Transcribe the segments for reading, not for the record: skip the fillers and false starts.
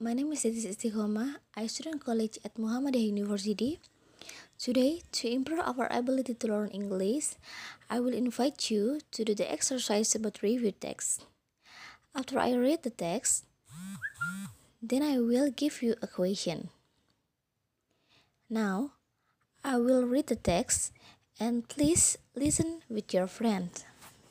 My name is Siti Istiqomah. I student college at Muhammadiyah University. Today, to improve our ability to learn English, I will invite you to do the exercise about review text. After I read the text, then I will give you a question. Now, I will read the text and please listen with your friends.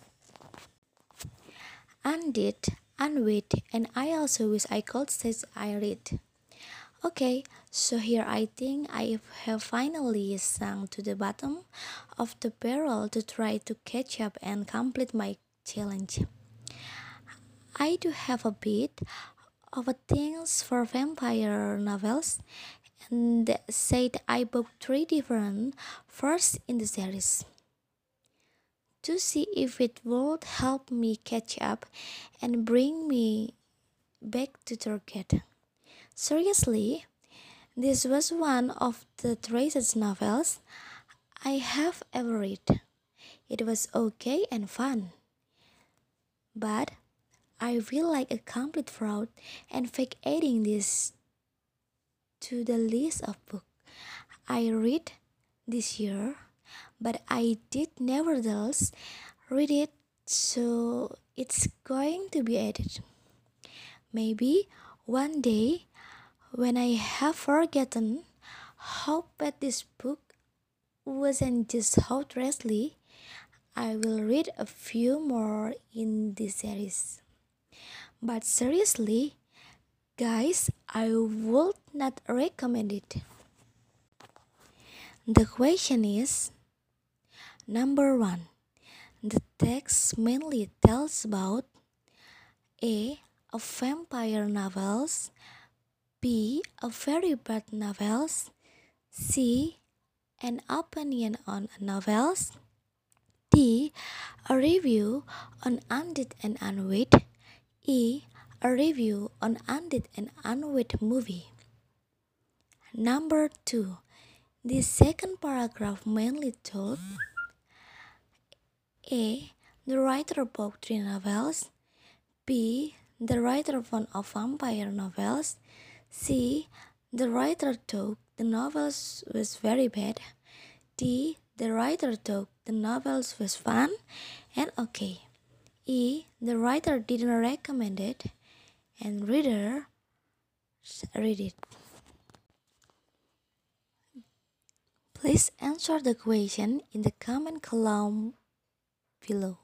Undid, unwit, and I also wish I could says I read. Okay, so here I think I have finally sunk to the bottom of the barrel to try to catch up and complete my challenge. I do have a bit of a thing for vampire novels, and that said I bought 3 different first in the series to see if it would help me catch up and bring me back to target. Seriously, this was one of the greatest novels I have ever read. It was okay and fun, but I feel like a complete fraud and fake adding this to the list of books I read this year, but I did nevertheless read it, so it's going to be added. Maybe one day when I have forgotten how bad this book wasn't just out Wesley, I will read a few more in this series. But seriously, guys, I would not recommend it. The question is number 1. The text mainly tells about a vampire novels, B. A very bad novels, C. An opinion on novels, D. A review on Undid and Unwit, E. A review on Undid and Unwit movie. Number 2. The second paragraph mainly told A. The writer bought 3 novels, B. The writer found a vampire novels, C. The writer thought the novels was very bad, D. The writer thought the novels was fun and okay, E. The writer didn't recommend it and reader read it. Please answer the question in the comment column below.